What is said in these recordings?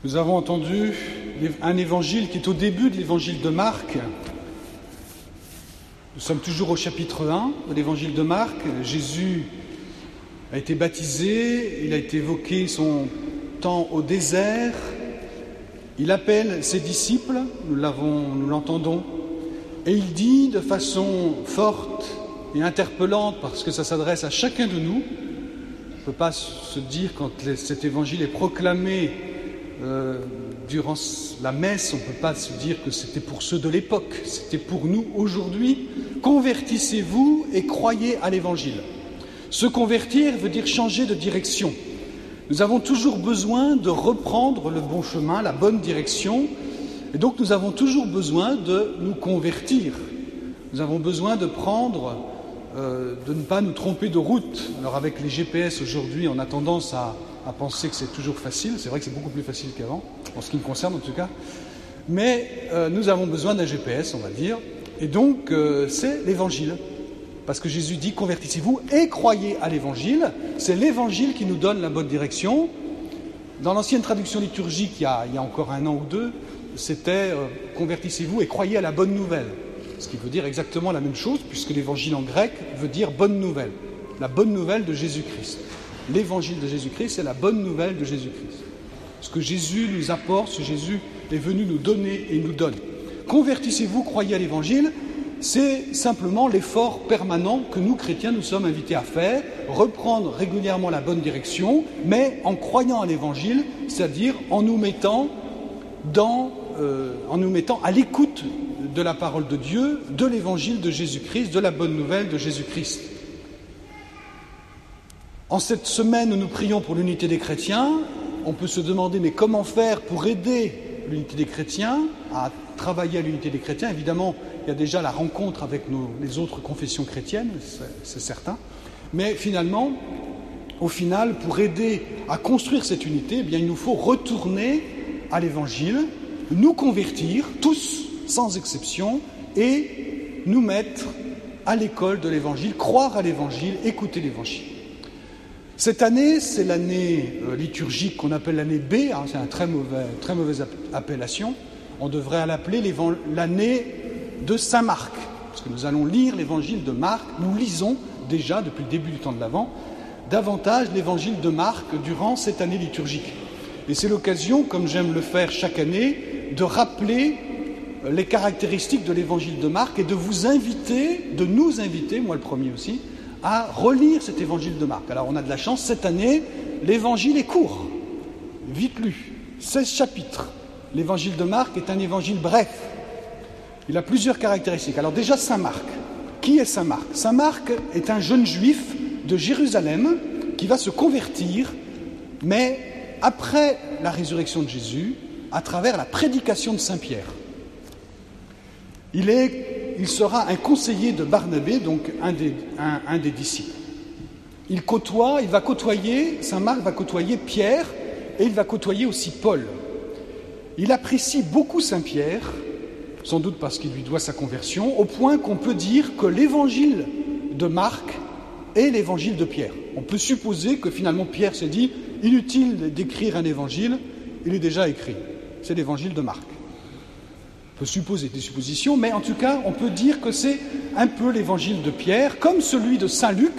Nous avons entendu un évangile qui est au début de l'évangile de Marc. Nous sommes toujours au chapitre 1 de l'évangile de Marc. Jésus a été baptisé, il a été évoqué son temps au désert. Il appelle ses disciples, nous l'entendons, et il dit de façon forte et interpellante, parce que ça s'adresse à chacun de nous. On ne peut pas se dire, quand cet évangile est proclamé durant la messe, on ne peut pas se dire que c'était pour ceux de l'époque, c'était pour nous aujourd'hui. Convertissez-vous et croyez à l'évangile. Se convertir veut dire changer de direction. Nous avons toujours besoin de reprendre le bon chemin, la bonne direction, et donc nous avons toujours besoin de nous convertir. Nous avons besoin de ne pas nous tromper de route. Alors avec les GPS aujourd'hui, on a tendance à penser que c'est toujours facile. C'est vrai que c'est beaucoup plus facile qu'avant, en ce qui me concerne en tout cas. Mais nous avons besoin d'un GPS, on va dire. Et donc c'est l'évangile. Parce que Jésus dit « Convertissez-vous et croyez à l'évangile ». C'est l'évangile qui nous donne la bonne direction. Dans l'ancienne traduction liturgique, il y a encore un an ou deux, c'était « Convertissez-vous et croyez à la bonne nouvelle ». Ce qui veut dire exactement la même chose, puisque l'évangile en grec veut dire « bonne nouvelle ». La bonne nouvelle de Jésus-Christ. L'évangile de Jésus-Christ, c'est la bonne nouvelle de Jésus-Christ. Ce que Jésus nous apporte, ce que Jésus est venu nous donner et nous donne. Convertissez-vous, croyez à l'évangile, c'est simplement l'effort permanent que nous, chrétiens, nous sommes invités à faire, reprendre régulièrement la bonne direction, mais en croyant à l'évangile, c'est-à-dire en nous mettant à l'écoute de la parole de Dieu, de l'évangile de Jésus-Christ, de la bonne nouvelle de Jésus-Christ. En cette semaine où nous prions pour l'unité des chrétiens, on peut se demander mais comment faire pour aider l'unité des chrétiens à travailler à l'unité des chrétiens. Évidemment, il y a déjà la rencontre avec les autres confessions chrétiennes, c'est certain. Mais finalement, au final, pour aider à construire cette unité, eh bien, il nous faut retourner à l'Évangile, nous convertir, tous, sans exception, et nous mettre à l'école de l'Évangile, croire à l'Évangile, écouter l'Évangile. Cette année, c'est l'année liturgique qu'on appelle l'année B, c'est une très mauvaise appellation. On devrait l'appeler l'année de Saint Marc, parce que nous allons lire l'évangile de Marc. Nous lisons déjà, depuis le début du temps de l'Avent, davantage l'évangile de Marc durant cette année liturgique. Et c'est l'occasion, comme j'aime le faire chaque année, de rappeler les caractéristiques de l'évangile de Marc et de nous inviter, moi le premier aussi, à relire cet évangile de Marc. Alors on a de la chance, cette année, l'évangile est court, vite lu, 16 chapitres. L'évangile de Marc est un évangile bref. Il a plusieurs caractéristiques. Alors déjà, Saint Marc. Qui est Saint Marc ? Saint Marc est un jeune juif de Jérusalem qui va se convertir, mais après la résurrection de Jésus, à travers la prédication de Saint Pierre. Il sera un conseiller de Barnabé, donc un des disciples. Saint Marc va côtoyer Pierre et il va côtoyer aussi Paul. Il apprécie beaucoup Saint Pierre, sans doute parce qu'il lui doit sa conversion, au point qu'on peut dire que l'évangile de Marc est l'évangile de Pierre. On peut supposer que finalement Pierre s'est dit « inutile d'écrire un évangile, il est déjà écrit ». C'est l'évangile de Marc. On peut supposer des suppositions, mais en tout cas, on peut dire que c'est un peu l'évangile de Pierre, comme celui de Saint Luc,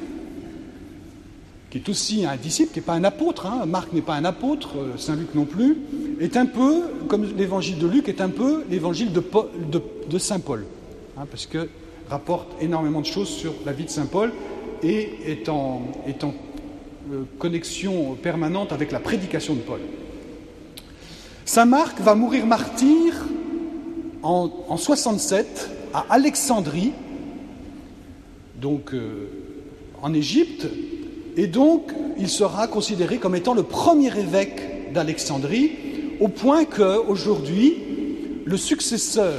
qui est aussi un disciple, qui n'est pas un apôtre. Marc n'est pas un apôtre, Saint Luc non plus, est un peu, comme l'évangile de Luc, est un peu l'évangile de Saint Paul, parce qu'il rapporte énormément de choses sur la vie de Saint Paul et est en connexion permanente avec la prédication de Paul. Saint Marc va mourir martyr en 67 à Alexandrie, donc en Égypte, et donc il sera considéré comme étant le premier évêque d'Alexandrie, au point qu'aujourd'hui, le successeur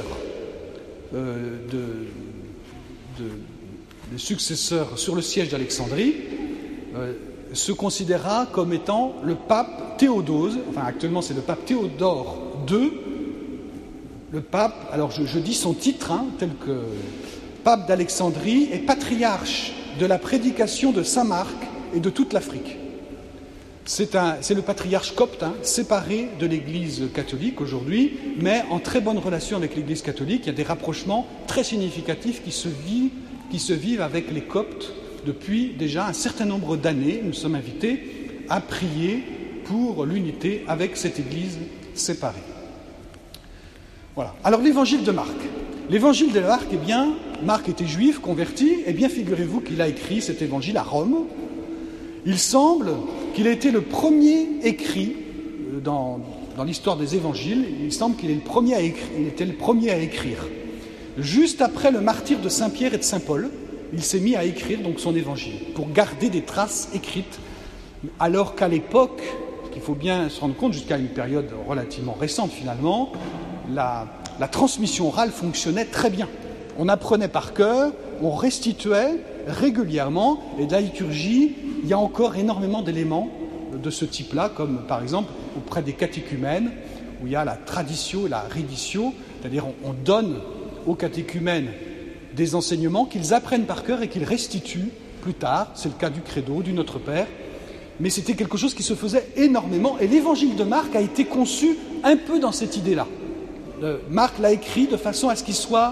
sur le siège d'Alexandrie se considérera comme étant le pape Théodose, enfin actuellement c'est le pape Théodore II, le pape, alors je dis son titre, tel que pape d'Alexandrie et patriarche de la prédication de Saint Marc et de toute l'Afrique. C'est le patriarche copte, séparé de l'Église catholique aujourd'hui, mais en très bonne relation avec l'Église catholique. Il y a des rapprochements très significatifs qui se vivent avec les coptes depuis déjà un certain nombre d'années. Nous sommes invités à prier pour l'unité avec cette Église séparée. Voilà. Alors l'évangile de Marc. L'évangile de Marc, Marc était juif, converti, figurez-vous qu'il a écrit cet évangile à Rome. Il semble qu'il a été le premier écrit dans l'histoire des évangiles. Il semble qu'il était le premier à écrire. Juste après le martyre de Saint Pierre et de Saint Paul, il s'est mis à écrire donc son évangile pour garder des traces écrites, alors qu'à l'époque, il faut bien se rendre compte, jusqu'à une période relativement récente finalement, la transmission orale fonctionnait très bien. On apprenait par cœur, on restituait régulièrement, et de la liturgie, il y a encore énormément d'éléments de ce type-là, comme par exemple auprès des catéchumènes, où il y a la traditio et la reditio, c'est-à-dire on donne aux catéchumènes des enseignements qu'ils apprennent par cœur et qu'ils restituent plus tard. C'est le cas du Credo, du Notre Père. Mais c'était quelque chose qui se faisait énormément. Et l'évangile de Marc a été conçu un peu dans cette idée-là. Marc l'a écrit de façon à ce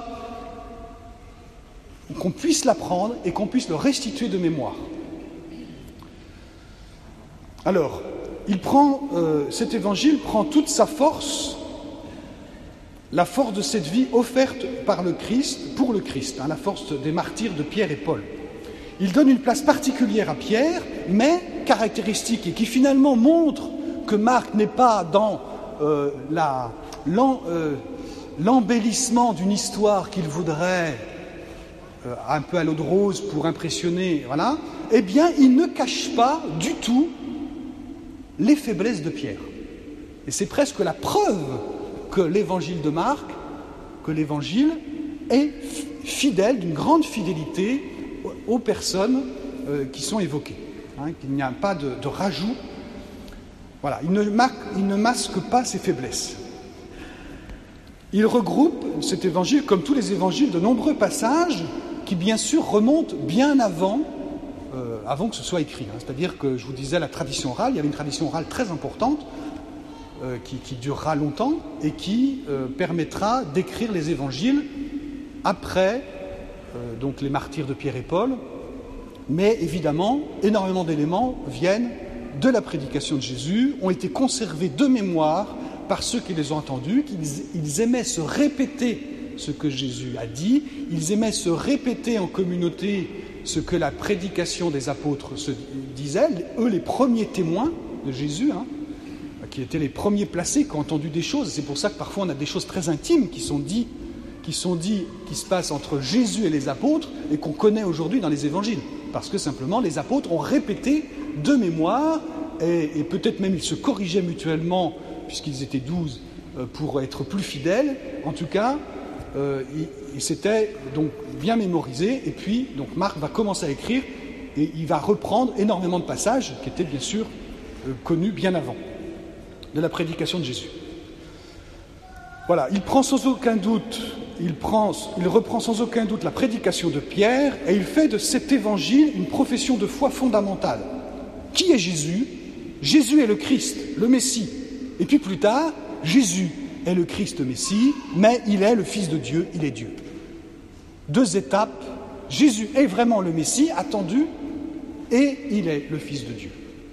qu'on puisse l'apprendre et qu'on puisse le restituer de mémoire. Alors, cet évangile prend toute sa force, la force de cette vie offerte par le Christ, pour le Christ, la force des martyrs de Pierre et Paul. Il donne une place particulière à Pierre, mais caractéristique, et qui finalement montre que Marc n'est pas dans l'embellissement d'une histoire qu'il voudrait un peu à l'eau de rose pour impressionner, voilà. Il ne cache pas du tout les faiblesses de Pierre. Et c'est presque la preuve que l'évangile de Marc, que l'évangile est fidèle, d'une grande fidélité aux personnes qui sont évoquées, qu'il n'y a pas de rajout. Voilà, il ne masque pas ses faiblesses. Il regroupe, cet évangile, comme tous les évangiles, de nombreux passages qui, bien sûr, remontent bien avant que ce soit écrit. C'est-à-dire que, je vous disais, la tradition orale, il y avait une tradition orale très importante qui durera longtemps et qui permettra d'écrire les évangiles après donc les martyrs de Pierre et Paul. Mais évidemment, énormément d'éléments viennent de la prédication de Jésus, ont été conservés de mémoire par ceux qui les ont entendus, qu'ils aimaient se répéter ce que Jésus a dit, ils aimaient se répéter en communauté ce que la prédication des apôtres se disait, eux les premiers témoins de Jésus, qui étaient les premiers placés, qui ont entendu des choses. C'est pour ça que parfois on a des choses très intimes qui se passent entre Jésus et les apôtres et qu'on connaît aujourd'hui dans les évangiles. Parce que simplement les apôtres ont répété de mémoire et peut-être même ils se corrigeaient mutuellement puisqu'ils étaient 12 pour être plus fidèles. En tout cas, ils s'étaient donc bien mémorisés et puis donc Marc va commencer à écrire et il va reprendre énormément de passages qui étaient bien sûr connus bien avant de la prédication de Jésus. Voilà, il reprend sans aucun doute la prédication de Pierre et il fait de cet évangile une profession de foi fondamentale. Qui est Jésus ? Jésus est le Christ, le Messie. Et puis plus tard, Jésus est le Christ Messie, mais il est le Fils de Dieu, il est Dieu. 2 étapes, Jésus est vraiment le Messie attendu et il est le Fils de Dieu.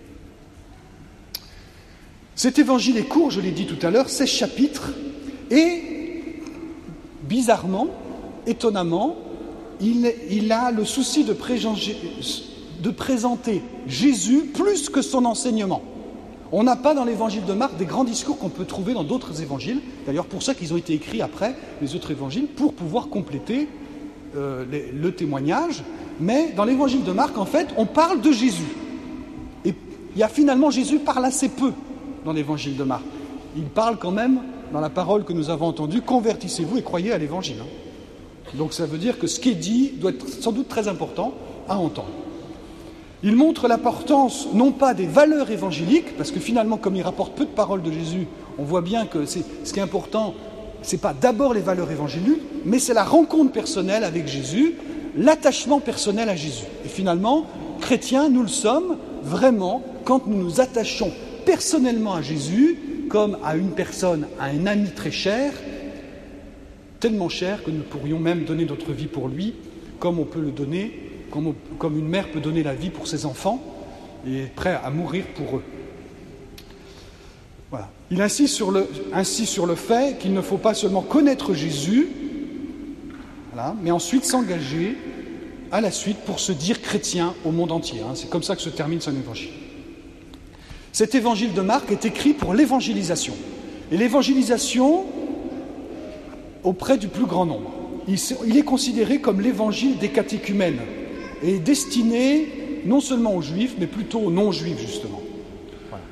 Cet évangile est court, je l'ai dit tout à l'heure, 16 chapitres, et bizarrement, étonnamment, il a le souci de présenter Jésus plus que son enseignement. On n'a pas dans l'évangile de Marc des grands discours qu'on peut trouver dans d'autres évangiles, d'ailleurs pour ça qu'ils ont été écrits après les autres évangiles, pour pouvoir compléter le témoignage, mais dans l'évangile de Marc, en fait, on parle de Jésus. Et Jésus parle assez peu dans l'évangile de Marc. Il parle quand même, dans la parole que nous avons entendue, « Convertissez-vous et croyez à l'évangile ». Donc ça veut dire que ce qui est dit doit être sans doute très important à entendre. Il montre l'importance, non pas des valeurs évangéliques, parce que finalement, comme il rapporte peu de paroles de Jésus, on voit bien que ce qui est important, ce n'est pas d'abord les valeurs évangéliques, mais c'est la rencontre personnelle avec Jésus, l'attachement personnel à Jésus. Et finalement, chrétiens, nous le sommes, vraiment, quand nous nous attachons personnellement à Jésus, comme à une personne, à un ami très cher, tellement cher que nous pourrions même donner notre vie pour lui, comme on peut le donner, comme une mère peut donner la vie pour ses enfants, et est prêt à mourir pour eux. Voilà. Il insiste sur le fait qu'il ne faut pas seulement connaître Jésus, voilà, mais ensuite s'engager à la suite pour se dire chrétien au monde entier. C'est comme ça que se termine son évangile. Cet évangile de Marc est écrit pour l'évangélisation. Et l'évangélisation auprès du plus grand nombre. Il est considéré comme l'évangile des catéchumènes et est destiné non seulement aux juifs, mais plutôt aux non-juifs, justement. Voilà.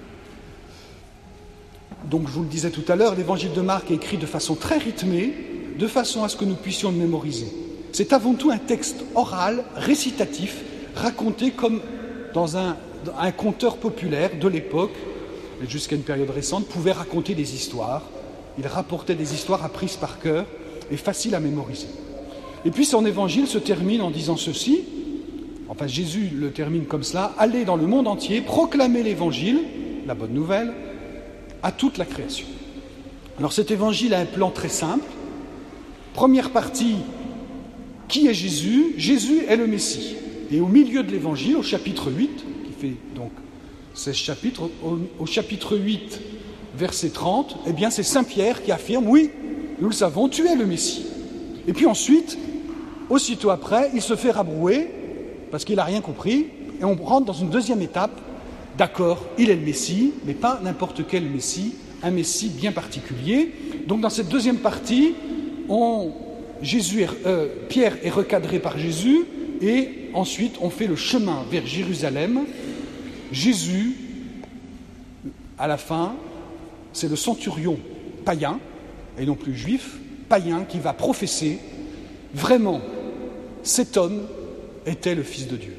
Donc, je vous le disais tout à l'heure, l'évangile de Marc est écrit de façon très rythmée, de façon à ce que nous puissions le mémoriser. C'est avant tout un texte oral, récitatif, raconté comme dans un conteur populaire de l'époque, et jusqu'à une période récente, pouvait raconter des histoires. Il rapportait des histoires apprises par cœur et faciles à mémoriser. Et puis son évangile se termine en disant ceci, enfin Jésus le termine comme cela: allez dans le monde entier, proclamez l'évangile, la bonne nouvelle, à toute la création. Alors cet évangile a un plan très simple. Première partie, qui est Jésus? Jésus est le Messie. Et au milieu de l'évangile, au chapitre 8, qui fait donc 16 chapitres, au chapitre 8, verset 30, eh bien c'est Saint Pierre qui affirme: oui, nous le savons, tu es le Messie. Et puis ensuite, aussitôt après, il se fait rabrouer parce qu'il n'a rien compris, et on rentre dans une deuxième étape. D'accord, il est le Messie, mais pas n'importe quel Messie, un Messie bien particulier. Donc dans cette deuxième partie, Pierre est recadré par Jésus, et ensuite on fait le chemin vers Jérusalem. Jésus, à la fin, c'est le centurion païen, et non plus juif, païen, qui va professer vraiment cet homme était le Fils de Dieu.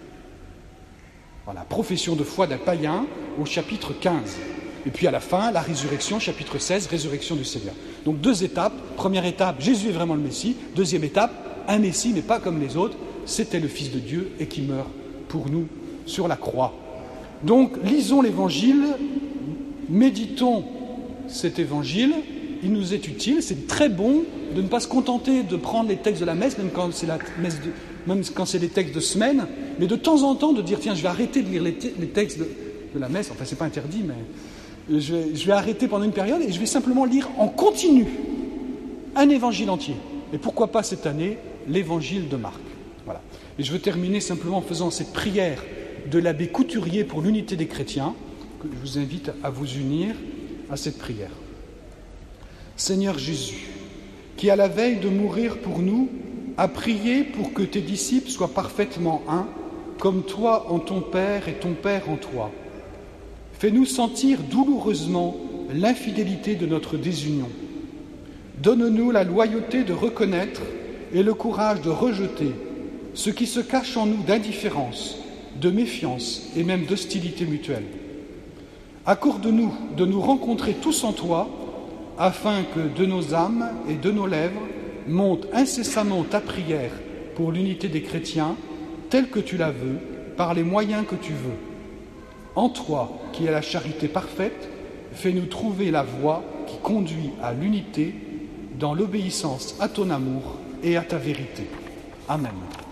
Voilà, profession de foi d'un païen au chapitre 15. Et puis à la fin, la résurrection, chapitre 16, résurrection du Seigneur. Donc 2 étapes. Première étape, Jésus est vraiment le Messie. Deuxième étape, un Messie, mais pas comme les autres. C'était le Fils de Dieu et qui meurt pour nous sur la croix. Donc lisons l'Évangile, méditons cet Évangile. Il nous est utile, c'est très bon de ne pas se contenter de prendre les textes de la messe, même quand c'est les textes de semaine, mais de temps en temps de dire: tiens, je vais arrêter de lire les textes de la messe, enfin c'est pas interdit, mais je vais arrêter pendant une période et je vais simplement lire en continu un évangile entier. Et pourquoi pas cette année, l'évangile de Marc. Voilà. Et je veux terminer simplement en faisant cette prière de l'abbé Couturier pour l'unité des chrétiens, que je vous invite à vous unir à cette prière. Seigneur Jésus, qui à la veille de mourir pour nous, a prié pour que tes disciples soient parfaitement un, comme toi en ton Père et ton Père en toi. Fais-nous sentir douloureusement l'infidélité de notre désunion. Donne-nous la loyauté de reconnaître et le courage de rejeter ce qui se cache en nous d'indifférence, de méfiance et même d'hostilité mutuelle. Accorde-nous de nous rencontrer tous en toi, afin que de nos âmes et de nos lèvres monte incessamment ta prière pour l'unité des chrétiens, telle que tu la veux, par les moyens que tu veux. En toi, qui est la charité parfaite, fais-nous trouver la voie qui conduit à l'unité dans l'obéissance à ton amour et à ta vérité. Amen.